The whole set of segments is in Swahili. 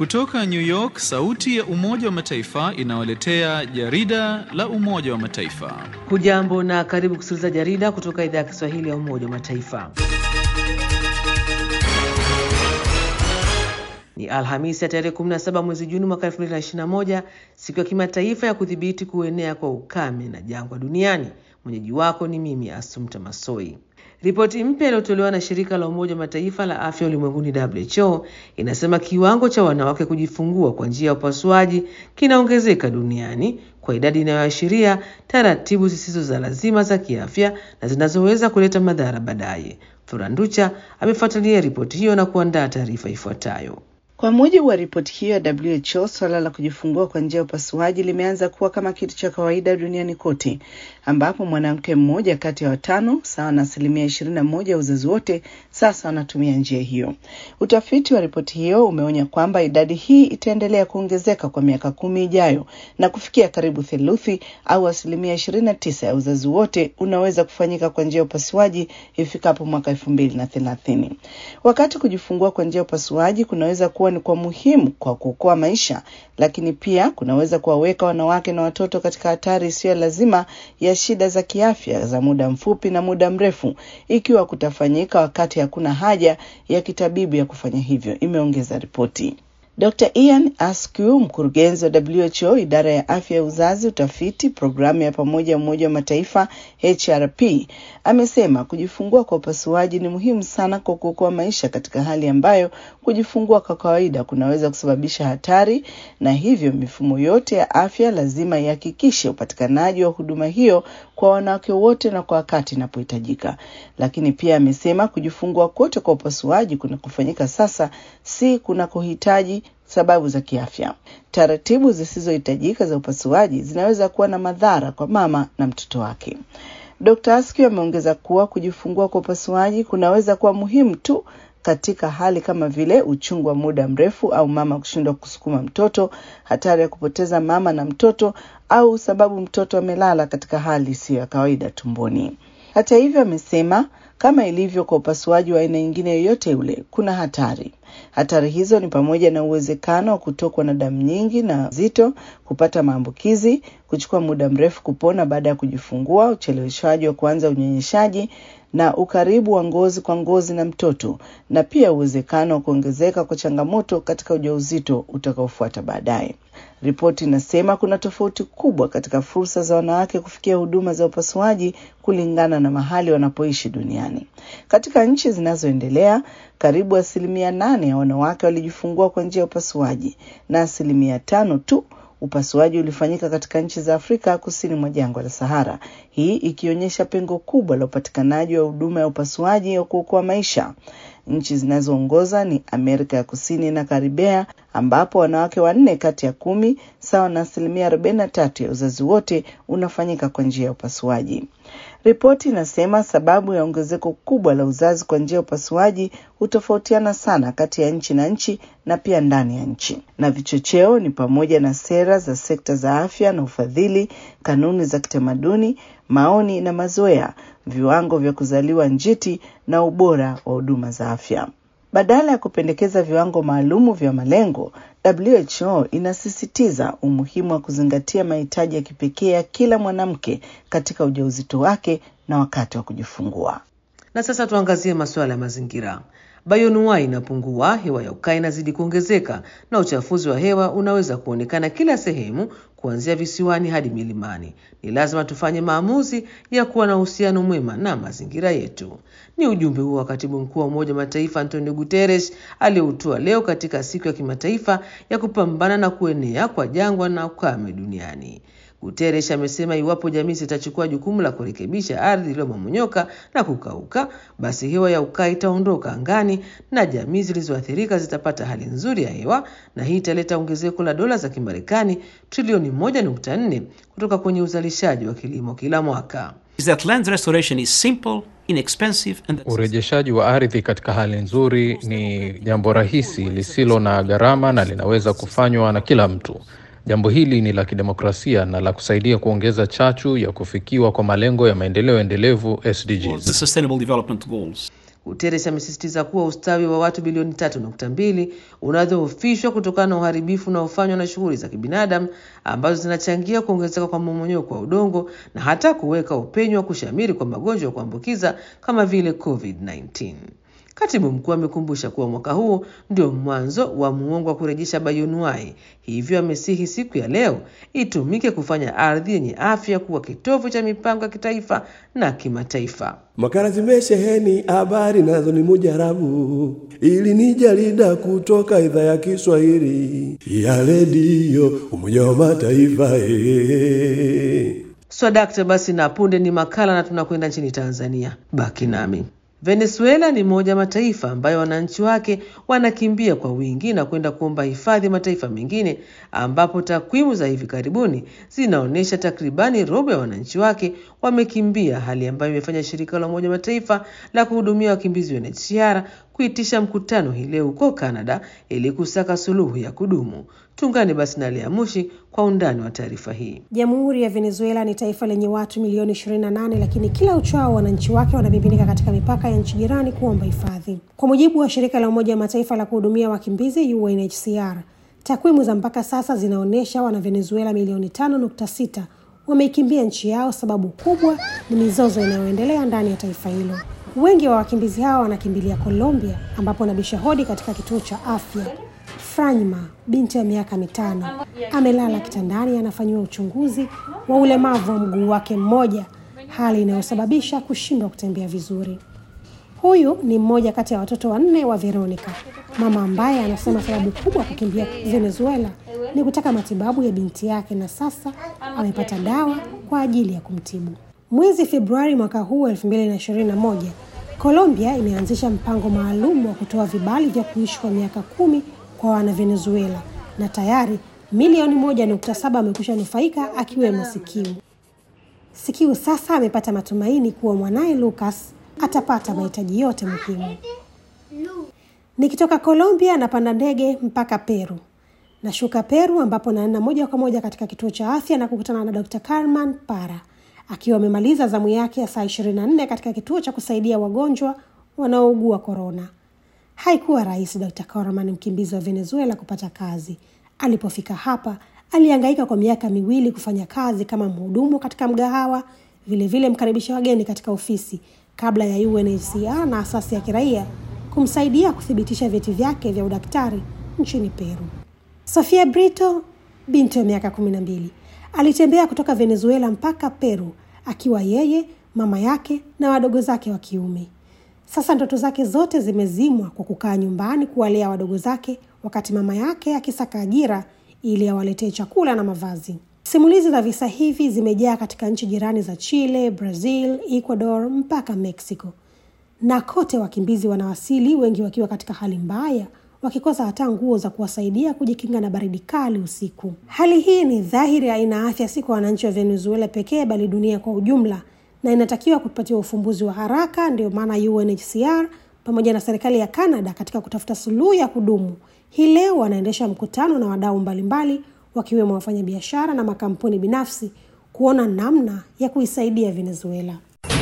Kutoka New York, sauti ya Umoja wa Mataifa inawaletea jarida la Umoja wa Mataifa. Hujambo na karibu kusikiliza jarida kutoka idhaa ya Kiswahili ya Umoja wa Mataifa. Ni Alhamisi ya tarehe 17 mwezi Juni mwaka 2021, siku ya kimataifa ya kudhibiti kuenea kwa ukame na jangwa duniani. Mwenyeji wako ni mimi Asumta Masoi. Ripoti mpya iliyotolewa na shirika la Umoja wa Mataifa la Afya Ulimwenguni WHO inasema kiwango cha wanawake kujifungua kwa njia ya upasuaji kinaongezeka duniani kwa idadi inayoashiria taratibu zisizo za lazima za kiafya na zinazoweza kuleta madhara baadaye. Furanducha amefuatilia ripoti hiyo na kuandaa taarifa ifuatayo. Kwa mujibu wa ripoti hiyo ya WHO, swala la kujifungua kwa njia ya upasuaji limeanza kuwa kama kitu cha kawaida duniani kote, ambapo mwanamke mmoja kati ya 5, sawa na 21% ya uzazi wote, sasa anatumia njia hiyo. Utafiti wa ripoti hiyo umeonya kwamba idadi hii itaendelea kuongezeka kwa miaka 10 ijayo na kufikia karibu theluthi au 29% ya uzazi wote unaweza kufanyika kwa njia ya upasuaji ifikapo mwaka 2030. Wakati kujifungua kwa njia ya upasuaji kunaweza kuwa ni kwa muhimu kwa kuokoa maisha, lakini pia kunaweza kuwaweka wanawake na watoto katika hatari isiyo lazima ya shida za kiafya za muda mfupi na muda mrefu ikiwa kutafanyika wakati hakuna haja ya kitabibu ya kufanya hivyo, imeongeza ripoti. Dr. Ian Askew, mkurugenzi wa WHO, idara ya afya ya uzazi, utafiti, programu ya pamoja ya Umoja wa Mataifa HRP, amesema kujifungua kwa upasuaji ni muhimu sana kwa kuokoa maisha katika hali ambayo kujifungua kwa kawaida kunaweza kusababisha hatari, na hivyo mifumo yote ya afya lazima ihakikishe upatikanaji wa huduma hiyo kwa wanawake wote na kwa wakati inapohitajika. Lakini pia amesema kujifungua kote kwa upasuaji kunakofanyika sasa si kunakohitaji sababu za kiafya. Taratibu zisizohitajika za upasuaji zinaweza kuwa na madhara kwa mama na mtoto wake. Dr. Askew ameongeza kuwa kujifungua kwa upasuaji kunaweza kuwa muhimu tu katika hali kama vile uchungu wa muda mrefu au mama kushindwa kusukuma mtoto, hatari ya kupoteza mama na mtoto, au sababu mtoto amelala katika hali isiyo ya kawaida tumboni. Hata hivyo, amesema kama ilivyo kwa upasuaji wa aina nyingine yoyote ule, kuna hatari. Hatari hizo ni pamoja na uwezekano wa kutokwa na damu nyingi na nzito, kupata maambukizi, kuchukua muda mrefu kupona baada ya kujifungua, ucheleweshaji wa kuanza unyonyeshaji, na ukaribu wa ngozi kwa ngozi na mtoto, na pia uwezekano wa kuongezeka kwa changamoto katika ujauzito utakaofuata baadaye. Ripoti inasema kuna tofauti kubwa katika fursa za wanawake kufikia huduma za upasuaji kulingana na mahali wanapoishi duniani. Katika nchi zinazoendelea, karibu 8% ya wanawake walijifungua kwa njia ya upasuaji na 5% tu upasuaji ulifanyika katika nchi za Afrika kusini mwa jangwa la Sahara. Hii ikionyesha pengo kubwa la upatikanaji wa huduma ya upasuaji wa kuokoa maisha. Nchi zinazoongoza ni Amerika ya Kusini na Karibea, ambapo wanawake 4 kati ya 10, sawa na 43% ya uzazi wote, unafanyika kwa njia ya upasuaji. Ripoti inasema sababu ya ongezeko kubwa la uzazi kwa njia ya upasuaji hutofautiana sana kati ya nchi na nchi na pia ndani ya nchi. Na vichocheo ni pamoja na sera za sekta za afya na ufadhili, kanuni za kitamaduni, maoni na mazoea, viwango vya kuzaliwa njiti na ubora wa huduma za afya. Badala ya kupendekeza viwango maalumu vya malengo, WHO inasisitiza umuhimu wa kuzingatia mahitaji ya kipekee ya kila mwanamke katika ujauzito wake na wakati wa kujifungua. Na sasa tuangazie masuala ya mazingira. Bioanuwai inapungua, hewa ya ukaa inazidi kuongezeka na uchafuzi wa hewa unaweza kuonekana kila sehemu kuanzia visiwani hadi milimani. Ni lazima tufanye maamuzi ya kuwa na uhusiano mwema na mazingira yetu. Ni ujumbe huo wa Katibu Mkuu wa Umoja wa Mataifa Antonio Guterres aliyoutoa leo katika siku ya kimataifa ya kupambana na kuenea kwa jangwa na ukame duniani. Guterres amesema iwapo jamii zitachukua jukumu la kurekebisha ardhi iliyomomonyoka na kukauka, basi hewa ya ukaa itaondoka angani na jamii zilizoathirika zitapata hali nzuri ya hewa, na hii italeta ongezeko la dola za Kimarekani trilioni 1.4 kutoka kwenye uzalishaji wa kilimo kila mwaka. Urejeshaji wa ardhi katika hali nzuri ni jambo rahisi, lisilo na gharama na linaweza kufanywa na kila mtu. Jambo hili ni la kidemokrasia na la kusaidia kuongeza chachu ya kufikiwa kwa malengo ya maendeleo endelevu SDGs. Guterres amesisitiza kuwa ustawi wa watu bilioni 3.2 unadhoofishwa kutokana na uharibifu unaofanywa na shughuli za kibinadamu ambazo zinachangia kuongezeka kwa mmomonyoko wa udongo na hata kuweka upenyo wa kushamiri kwa magonjwa ya kuambukiza kama vile COVID-19. Katibu mkuu amekumbusha kuwa mwaka huu ndio mwanzo wa muongo wa kurejesha bioanuwai. Hivyo amesihi siku ya leo itumike kufanya ardhi yenye afya kuwa kitovu cha mipango ya kitaifa na kimataifa. Makala zimesheheni habari nazo ni mujarabu. Ili ni jarida kutoka idhaa ya Kiswahili ya redio Umoja wa Mataifa. Dakta, basi na punde ni makala na tunakwenda nchini Tanzania. Baki nami. Venezuela ni moja mataifa ambayo wananchi wake wanakimbia kwa wingi na kwenda kuomba hifadhi mataifa mengine, ambapo takwimu za hivi karibuni zinaonyesha takribani robo ya wananchi wake wamekimbia, hali ambayo imefanya shirika la Umoja Mataifa la kuhudumia wakimbizi UNHCR kuitisha mkutano hii leo huko Canada ili kusaka suluhu ya kudumu. Tungane basi na Lea Mushi kwa undani wa taarifa hii. Jamhuri ya Venezuela ni taifa lenye watu milioni 28, lakini kila uchao wananchi wake wanabibirika katika mipaka ya nchi jirani kuomba hifadhi. Kwa mujibu wa shirika la Umoja wa Mataifa la kuhudumia wakimbizi UNHCR, takwimu za mpaka sasa zinaonyesha wana Venezuela milioni 5.6 wameikimbia nchi yao. Sababu kubwa ni mizozo inayoendelea ndani ya taifa hilo. Wengi wa wakimbizi hao wanakimbilia Colombia, ambapo nabisha hodi katika kituo cha afya. Franyma, binti ya miaka 5, amelala kitandani, anafanywa uchunguzi wa ulemavu wa mguu wake mmoja, hali inayosababisha kushindwa kutembea vizuri. Huyu ni mmoja kati ya watoto 4 wa Veronica, mama ambaye anasema sababu kubwa kukimbia Venezuela ni kutaka matibabu ya binti yake, na sasa amepata dawa kwa ajili ya kumtibu. Mwezi Februari mwaka huu 2021, Colombia imeanzisha mpango maalum wa kutoa vibali vya kuishi kwa miaka 10 kwa wana Venezuela, na tayari milioni 1.7 wamekwisha nufaika, akiwemo Sikiu. Sikiu sasa amepata matumaini kuwa mwanae Lucas atapata mahitaji yote muhimu. Nikitoka Colombia napanda ndege mpaka Peru. Nashuka Peru, ambapo naenda moja kwa moja katika kituo cha afya na kukutana na Dr. Carmen Para, akiwa amemaliza zamu yake ya saa 24 katika kituo cha kusaidia wagonjwa wanaougua corona. Haikuwa rahisi Dr. Carmen, mkimbizi wa Venezuela, kupata kazi. Alipofika hapa, alihangaika kwa miaka 2 kufanya kazi kama mhudumu katika mgahawa, vile mkaribisha wageni katika ofisi, kabla ya UNHCR na asasi ya kiraia kumsaidia kuthibitisha vyeti vyake vya udaktari nchini Peru. Sofia Brito, binti ya miaka 12, alitembea kutoka Venezuela mpaka Peru akiwa yeye, mama yake na wadogo zake wa kiume. Sasa ndoto zake zote zimezimwa kwa kukaa nyumbani kuwalea wadogo zake, wakati mama yake akisaka ajira ili awaletee chakula na mavazi. Simulizi za visa hivi zimejaa katika nchi jirani za Chile, Brazil, Ecuador mpaka Mexico. Na kote wakimbizi wanawasili, wengi wakiwa katika hali mbaya, wakikosa hata nguo za kuwasaidia kujikinga na baridi kali usiku. Hali hii ni dhahiri haina afya si kwa wananchi wa Venezuela pekee, bali dunia kwa ujumla, na inatakiwa kupatiwa ufumbuzi wa haraka. Ndio maana UNHCR pamoja na serikali ya Canada katika kutafuta suluhu ya kudumu hii leo wanaendesha mkutano na wadau mbalimbali, wakiwemo wafanyabiashara na makampuni binafsi, kuona namna ya kuisaidia Venezuela.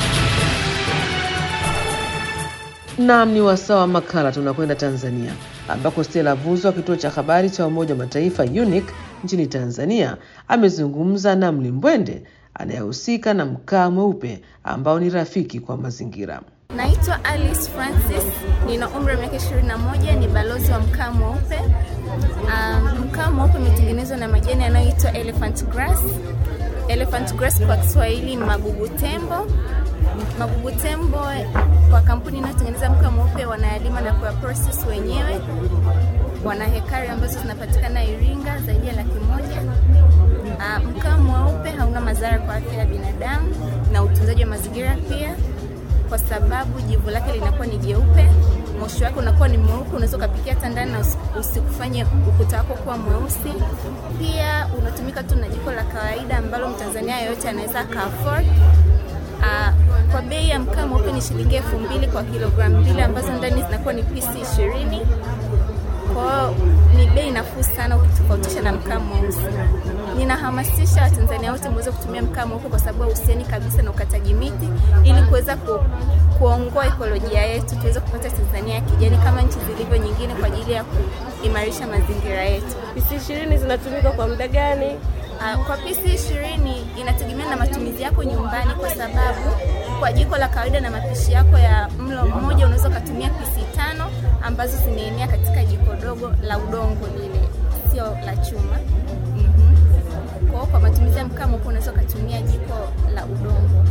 Naam, ni wasawa makala. Tunakwenda Tanzania, ambako Stella Vuzo wa kituo cha habari cha Umoja wa Mataifa UNIC nchini Tanzania amezungumza na Mlimbwende anayehusika na mkaa mweupe ambao ni rafiki kwa mazingira. Naitwa Alice Francis, nina umri wa miaka 21, ni balozi wa mkaa mweupe. Mkaa mweupe umetengenezwa na majani yanayoitwa elephant grass. Elephant grass kwa Kiswahili magugu tembo. Magugu tembo kwa kampuni inayotengeneza mkaa mweupe wanayalima na kuya process wenyewe. Wana hekari ambazo zinapatikana Iringa zaidi ya 100,000. Mkaa mweupe hauna madhara kwa afya ya binadamu na utunzaji wa mazingira pia, kwa sababu jivu lake linakuwa ni jeupe, moshi wake unakuwa ni mweupe, unaweza kupikia hata ndani na usikufanye ukuta wako kuwa mweusi. Pia unatumika tu na jiko la kawaida ambalo Mtanzania yote anaweza afford. Kwa bei ya mkaa mweupe ni shilingi 2,000 kwa kilogramu 2, ambazo ndani zinakuwa ni pisi 20. Kwa ni bei nafuu sana ukitofautisha na mkaa mweusi. Ninahamasisha Watanzania wote muweze kutumia mkaa mweupe kwa sababu hauhusiani kabisa na ukataji miti, ili kuweza kuongoa ekolojia yetu, tuweze kupata Tanzania ya kijani kama nchi zilivyo nyingine kwa ajili ya kuimarisha mazingira yetu. PC20 zinatumika kwa muda gani? Kwa PC20 inategemea na matumizi yako nyumbani, kwa sababu kwa jiko la kawaida na mapishi yako ya mlo mmoja unaweza kutumia PC5 ambazo zinaenea katika jiko dogo la udongo lile, sio la chuma. Kwa matumizi ya mkaa mweupe unaweza kutumia jiko la udongo.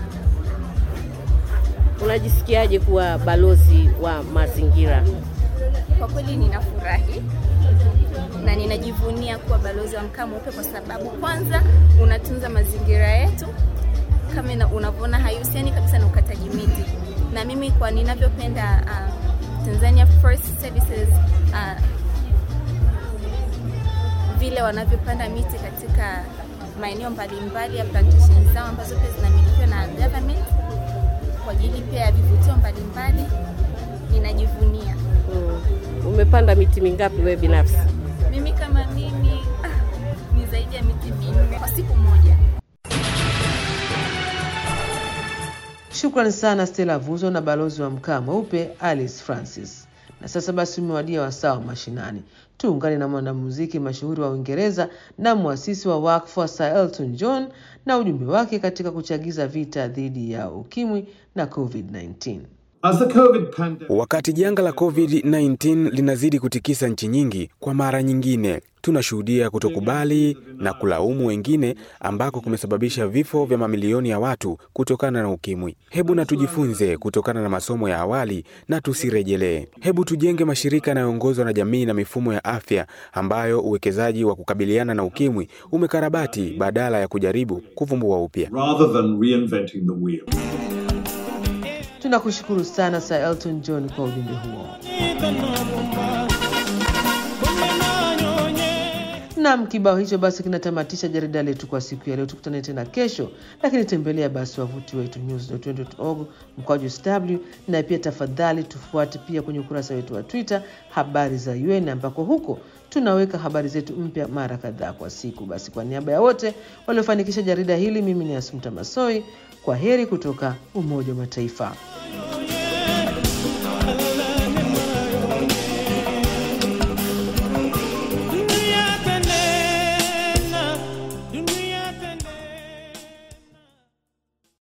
Unajisikiaje kuwa balozi wa mazingira? Kwa kweli ninafurahi na ninajivunia kuwa balozi wa mkaa mweupe kwa sababu kwanza unatunza mazingira yetu, kama unavyoona haihusiani kabisa na ukataji miti. Na mimi kwa ninavyopenda Tanzania Forest Services vile wanavyopanda miti katika maeneo mbalimbali ya plantation zao ambazo pia zinamilikiwa na government kwa ajili pia ya vivutio mbalimbali, ninajivunia. Umepanda miti mingapi wewe binafsi? Mimi kama mimi ni zaidi ya miti 4 kwa siku moja. Shukrani sana Stella Vuzo na balozi wa mkaa mweupe Alice Francis. Na sasa basi umewadia wasaa wa mashinani. Tuungane na mwanamuziki mashuhuri wa Uingereza na muasisi wa wakfu Sir Elton John na ujumbe wake katika kuchagiza vita dhidi ya ukimwi na COVID-19. Wakati janga la COVID-19 linazidi kutikisa nchi nyingi, kwa mara nyingine tunashuhudia kutokubali na kulaumu wengine ambako kumesababisha vifo vya mamilioni ya watu kutokana na ukimwi. Hebu na tujifunze kutokana na masomo ya awali na tusirejelee. Hebu tujenge mashirika yanayoongozwa na jamii na mifumo ya afya ambayo uwekezaji wa kukabiliana na ukimwi umekarabati badala ya kujaribu kuvumbua upya. Tunakushukuru sana Sir Elton John kwa ujumbe huo. Na kibao hicho basi kinatamatisha jarida letu kwa siku ya leo. Tukutane tena kesho, lakini tembelea basi wavuti wetu news.un.org/sw, na pia tafadhali tufuate pia kwenye ukurasa wetu wa Twitter habari za UN, ambako huko tunaweka habari zetu mpya mara kadhaa kwa siku. Basi kwa niaba ya wote waliofanikisha jarida hili, mimi ni Asumta Masoi. Kwa heri kutoka Umoja wa Mataifa.